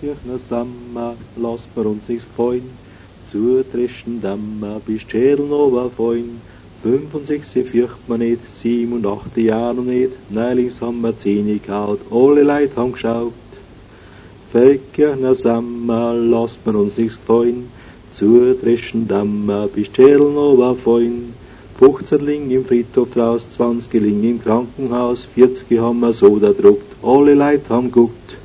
zusammen, lasst wir uns nichts freuen. Zu Trischen Dämmer bis Schädeln oberfreuen. 65 fürcht man nicht, 87 Jahre noch nicht. Neilings haben wir 10 gehaut, alle Leute haben geschaut. Völker zusammen, lasst wir uns nichts freuen. Zu Trischen Dämmer bis Schädeln oberfreuen. 15 liegen im Friedhof draus, 20 liegen im Krankenhaus, 40 haben wir so da druckt, alle Leute haben guckt.